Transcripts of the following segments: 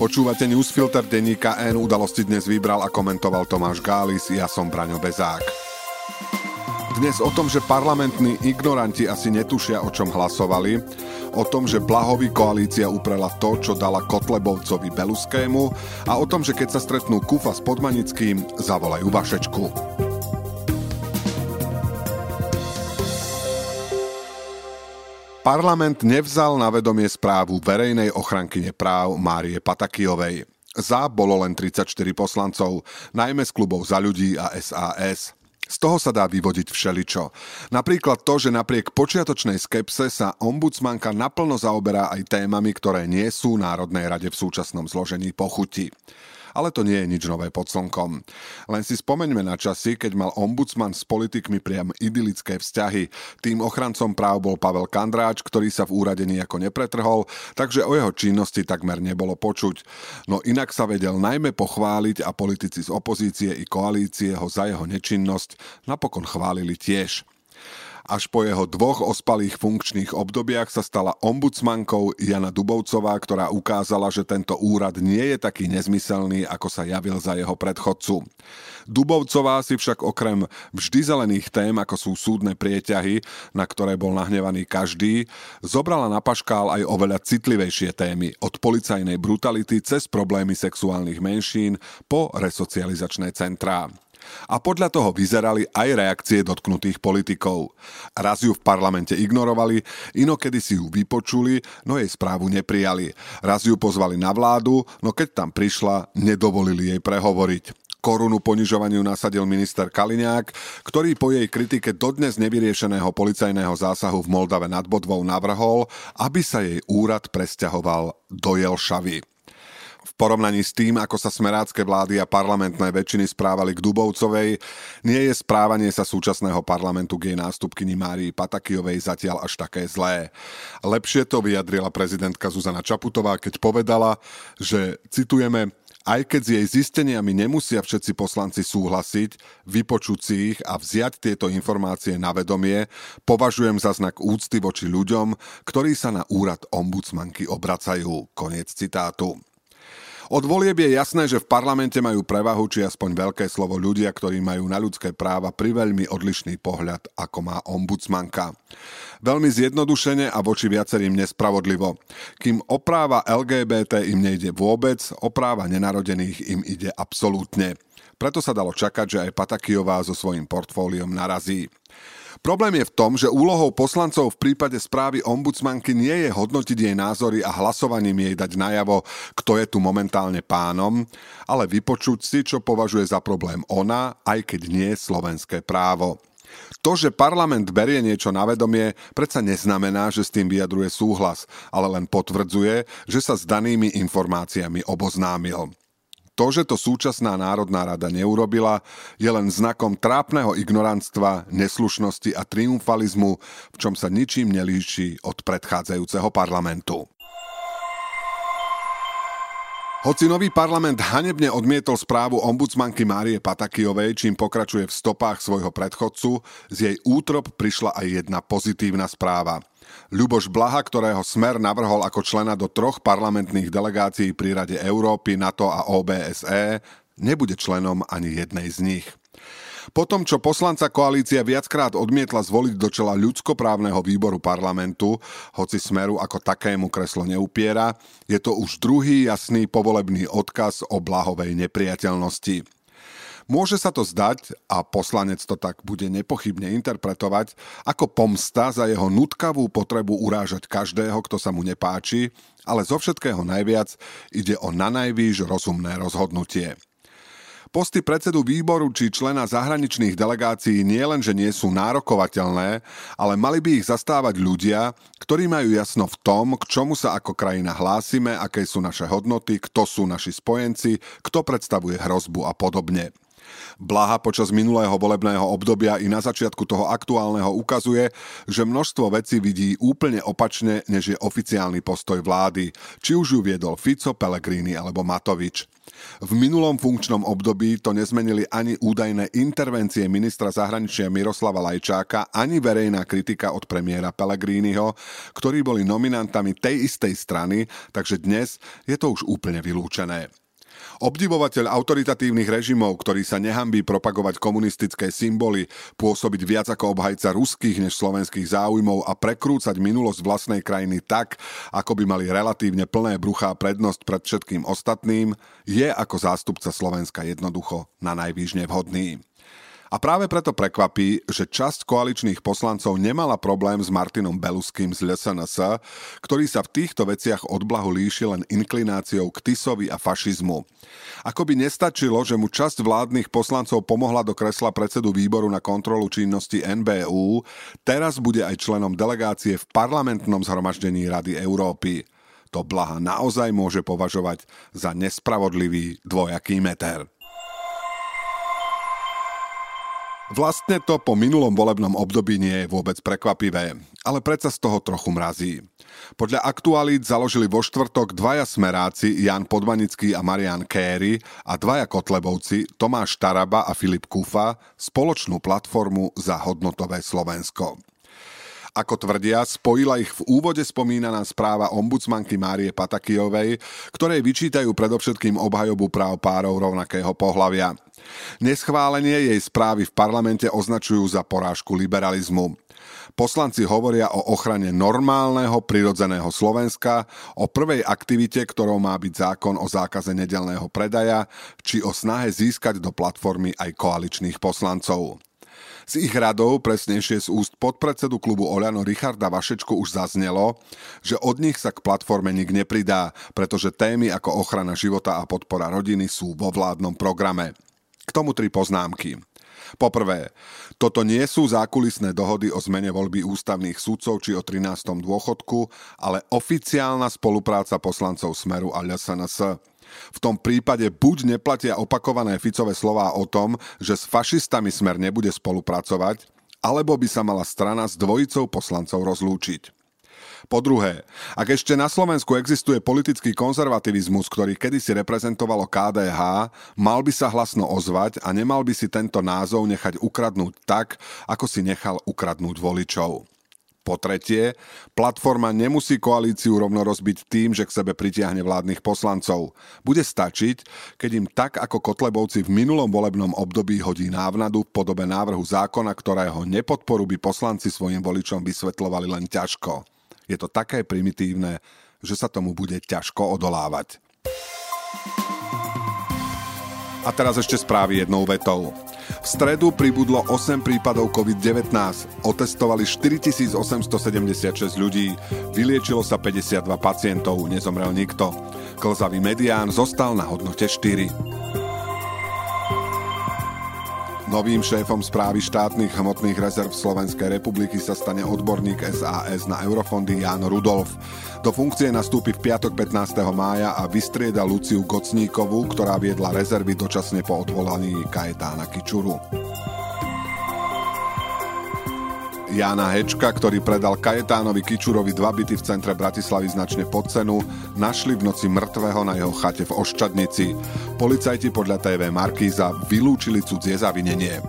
Počúvate Newsfilter denníka N, udalosti dnes vybral a komentoval Tomáš Gális, ja som Braňo Bezák. Dnes o tom, že parlamentní ignoranti asi netušia, o čom hlasovali, o tom, že Blahovi koalícia uprela to, čo dala Kotlebovcovi Beluskému a o tom, že keď sa stretnú Kufa s Podmanickým, zavolajú Vašečku. Parlament nevzal na vedomie správu verejnej ochrankyne práv Márie Patakijovej. Za bolo len 34 poslancov, najmä z klubov Za ľudí a SAS. Z toho sa dá vyvodiť všeličo. Napríklad to, že napriek počiatočnej skepse sa ombudsmanka naplno zaoberá aj témami, ktoré nie sú Národnej rade v súčasnom zložení po chuti. Ale to nie je nič nové pod slnkom. Len si spomeňme na časy, keď mal ombudsman s politikmi priam idylické vzťahy. Tým ochrancom práv bol Pavel Kandráč, ktorý sa v úrade nejako nepretrhol, takže o jeho činnosti takmer nebolo počuť. No inak sa vedel najmä pochváliť a politici z opozície i koalície ho za jeho nečinnosť napokon chválili tiež. Až po jeho 2 ospalých funkčných obdobiach sa stala ombudsmankou Jana Dubovcová, ktorá ukázala, že tento úrad nie je taký nezmyselný, ako sa javil za jeho predchodcu. Dubovcová si však okrem vždy zelených tém, ako sú súdne prieťahy, na ktoré bol nahnevaný každý, zobrala na paškál aj oveľa citlivejšie témy, od policajnej brutality cez problémy sexuálnych menšín po resocializačné centrá. A podľa toho vyzerali aj reakcie dotknutých politikov. Raz ju v parlamente ignorovali, inokedy si ju vypočuli, no jej správu neprijali. Raz ju pozvali na vládu, no keď tam prišla, nedovolili jej prehovoriť. Korunu ponižovaniu nasadil minister Kaliňák, ktorý po jej kritike dodnes nevyriešeného policajného zásahu v Moldave nad Bodvou navrhol, aby sa jej úrad presťahoval do Jelšavy. V porovnaní s tým, ako sa smerácké vlády a parlamentné väčšiny správali k Dubovcovej, nie je správanie sa súčasného parlamentu k jej nástupkyni Márii Patakijovej zatiaľ až také zlé. Lepšie to vyjadrila prezidentka Zuzana Čaputová, keď povedala, že, citujeme, aj keď s jej zisteniami nemusia všetci poslanci súhlasiť, vypočuť si ich a vziať tieto informácie na vedomie, považujem za znak úcty voči ľuďom, ktorí sa na úrad ombudsmanky obracajú. Koniec citátu. Od volieb je jasné, že v parlamente majú prevahu či aspoň veľké slovo ľudia, ktorí majú na ľudské práva priveľmi odlišný pohľad, ako má ombudsmanka. Veľmi zjednodušene a voči viacerým nespravodlivo. Kým o práva LGBT im nejde vôbec, o práva nenarodených im ide absolútne. Preto sa dalo čakať, že aj Patakijová so svojím portfóliom narazí. Problém je v tom, že úlohou poslancov v prípade správy ombudsmanky nie je hodnotiť jej názory a hlasovaním jej dať najavo, kto je tu momentálne pánom, ale vypočuť si, čo považuje za problém ona, aj keď nie slovenské právo. To, že parlament berie niečo na vedomie, predsa neznamená, že s tým vyjadruje súhlas, ale len potvrdzuje, že sa s danými informáciami oboznámil. To, že to súčasná Národná rada neurobila, je len znakom trápneho ignorantstva, neslušnosti a triumfalizmu, v čom sa ničím nelíši od predchádzajúceho parlamentu. Hoci nový parlament hanebne odmietol správu ombudsmanky Márie Patakijovej, čím pokračuje v stopách svojho predchodcu, z jej útrop prišla aj jedna pozitívna správa. Ľuboš Blaha, ktorého Smer navrhol ako člena do 3 parlamentných delegácií pri Rade Európy, NATO a OBSE, nebude členom ani jednej z nich. Potom, čo poslanca koalícia viackrát odmietla zvoliť do čela ľudskoprávneho výboru parlamentu, hoci Smeru ako takému kreslo neupiera, je to už druhý jasný povolebný odkaz o Blahovej nepriateľnosti. Môže sa to zdať, a poslanec to tak bude nepochybne interpretovať, ako pomsta za jeho nutkavú potrebu urážať každého, kto sa mu nepáči, ale zo všetkého najviac ide o nanajvýš rozumné rozhodnutie. Posty predsedu výboru či člena zahraničných delegácií nielenže nie sú nárokovateľné, ale mali by ich zastávať ľudia, ktorí majú jasno v tom, k čomu sa ako krajina hlásime, aké sú naše hodnoty, kto sú naši spojenci, kto predstavuje hrozbu a podobne. Blaha počas minulého volebného obdobia i na začiatku toho aktuálneho ukazuje, že množstvo vecí vidí úplne opačne, než je oficiálny postoj vlády, či už ju viedol Fico, Pellegrini alebo Matovič. V minulom funkčnom období to nezmenili ani údajné intervencie ministra zahraničia Miroslava Lajčáka, ani verejná kritika od premiéra Pellegriniho, ktorí boli nominantami tej istej strany, takže dnes je to už úplne vylúčené. Obdivovateľ autoritatívnych režimov, ktorý sa nehanbí propagovať komunistické symboly, pôsobiť viac ako obhajca ruských než slovenských záujmov a prekrúcať minulosť vlastnej krajiny tak, ako by mali relatívne plné bruchá prednosť pred všetkým ostatným, je ako zástupca Slovenska jednoducho na najvýš nevhodný. A práve preto prekvapí, že časť koaličných poslancov nemala problém s Martinom Beluským z LSNS, ktorý sa v týchto veciach od Blahu líši len inklináciou k Tisovi a fašizmu. Ako by nestačilo, že mu časť vládnych poslancov pomohla do kresla predsedu výboru na kontrolu činnosti NBÚ, teraz bude aj členom delegácie v parlamentnom zhromaždení Rady Európy. To Blaha naozaj môže považovať za nespravodlivý dvojaký meter. Vlastne to po minulom volebnom období nie je vôbec prekvapivé, ale predsa z toho trochu mrazí. Podľa aktualít založili vo štvrtok dvaja smeráci Jan Podmanický a Marian Kéry a dvaja kotlebovci Tomáš Taraba a Filip Kufa spoločnú platformu Za hodnotové Slovensko. Ako tvrdia, spojila ich v úvode spomínaná správa ombudsmanky Márie Patakijovej, ktorej vyčítajú predovšetkým obhajobu práv párov rovnakého pohlavia. Neschválenie jej správy v parlamente označujú za porážku liberalizmu. Poslanci hovoria o ochrane normálneho, prirodzeného Slovenska, o prvej aktivite, ktorou má byť zákon o zákaze nedeľného predaja, či o snahe získať do platformy aj koaličných poslancov. Z ich radov, presnejšie z úst podpredsedu klubu Oľano Richarda Vašečku už zaznelo, že od nich sa k platforme nik nepridá, pretože témy ako ochrana života a podpora rodiny sú vo vládnom programe. K tomu 3 poznámky. Poprvé, toto nie sú zákulisné dohody o zmene voľby ústavných sudcov či o 13. dôchodku, ale oficiálna spolupráca poslancov Smeru a LSNS. V tom prípade buď neplatia opakované Ficové slová o tom, že s fašistami Smer nebude spolupracovať, alebo by sa mala strana s dvojicou poslancov rozlúčiť. Po druhé, ak ešte na Slovensku existuje politický konzervativizmus, ktorý kedysi reprezentovalo KDH, mal by sa hlasno ozvať a nemal by si tento názov nechať ukradnúť tak, ako si nechal ukradnúť voličov. Po tretie, platforma nemusí koalíciu rovno rozbiť tým, že k sebe pritiahne vládnych poslancov. Bude stačiť, keď im tak ako Kotlebovci v minulom volebnom období hodí návnadu v podobe návrhu zákona, ktorého nepodporu by poslanci svojim voličom vysvetľovali len ťažko. Je to také primitívne, že sa tomu bude ťažko odolávať. A teraz ešte správy jednou vetou. V stredu pribudlo 8 prípadov COVID-19, otestovali 4876 ľudí, vyliečilo sa 52 pacientov, nezomrel nikto. Klzavý medián zostal na hodnote 4. Novým šéfom správy štátnych hmotných rezerv Slovenskej republiky sa stane odborník SAS na eurofondy Ján Rudolf. Do funkcie nastúpi v piatok 15. mája a vystrieda Luciu Gocníkovú, ktorá viedla rezervy dočasne po odvolaní Kajetána Kičuru. Jána Hečka, ktorý predal Kajetánovi Kičurovi 2 byty v centre Bratislavy značne pod cenu, našli v noci mŕtvého na jeho chate v Oščadnici. Policajti podľa TV Markíza vylúčili cudzie zavinenie.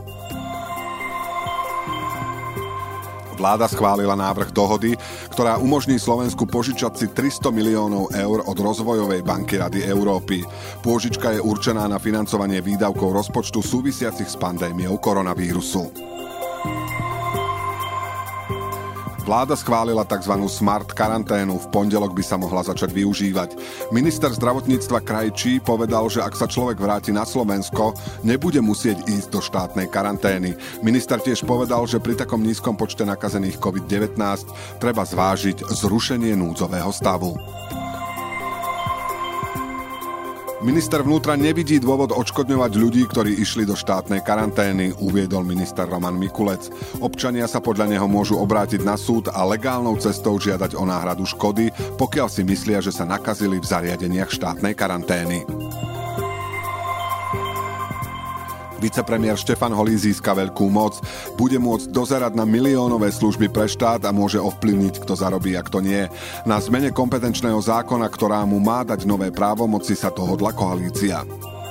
Vláda schválila návrh dohody, ktorá umožní Slovensku požičať si 300 miliónov eur od Rozvojovej banky Rady Európy. Pôžička je určená na financovanie výdavkov rozpočtu súvisiacich s pandémiou koronavírusu. Vláda schválila tzv. Smart karanténu, v pondelok by sa mohla začať využívať. Minister zdravotníctva Krajčí povedal, že ak sa človek vráti na Slovensko, nebude musieť ísť do štátnej karantény. Minister tiež povedal, že pri takom nízkom počte nakazených COVID-19 treba zvážiť zrušenie núdzového stavu. Minister vnútra nevidí dôvod odškodňovať ľudí, ktorí išli do štátnej karantény, uviedol minister Roman Mikulec. Občania sa podľa neho môžu obrátiť na súd a legálnou cestou žiadať o náhradu škody, pokiaľ si myslia, že sa nakazili v zariadeniach štátnej karantény. Vicepremiér Štefan Holý získa veľkú moc, bude môcť dozerať na miliónové služby pre štát a môže ovplyvniť, kto zarobí a kto nie. Na zmene kompetenčného zákona, ktorá mu má dať nové právomoci, sa dohodla koalícia.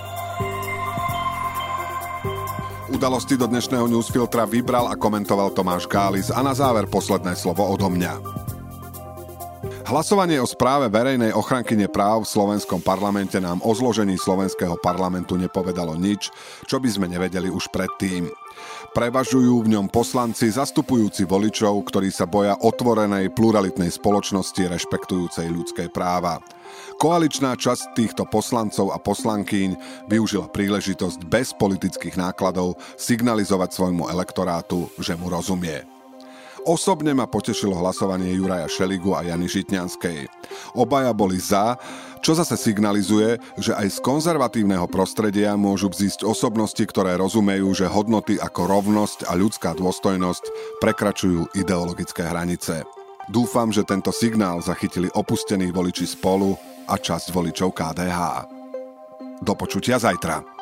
Udalosti do dnešného newsfiltra vybral a komentoval Tomáš Gális a na záver posledné slovo odo mňa. Hlasovanie o správe verejnej ochrankyne práv v slovenskom parlamente nám o zložení slovenského parlamentu nepovedalo nič, čo by sme nevedeli už predtým. Prevažujú v ňom poslanci zastupujúci voličov, ktorí sa boja otvorenej pluralitnej spoločnosti rešpektujúcej ľudské práva. Koaličná časť týchto poslancov a poslankýň využila príležitosť bez politických nákladov signalizovať svojmu elektorátu, že mu rozumie. Osobne ma potešilo hlasovanie Juraja Šeligu a Jany Žitňanskej. Obaja boli za, čo zase signalizuje, že aj z konzervatívneho prostredia môžu vzísť osobnosti, ktoré rozumejú, že hodnoty ako rovnosť a ľudská dôstojnosť prekračujú ideologické hranice. Dúfam, že tento signál zachytili opustení voliči Spolu a časť voličov KDH. Do počutia zajtra.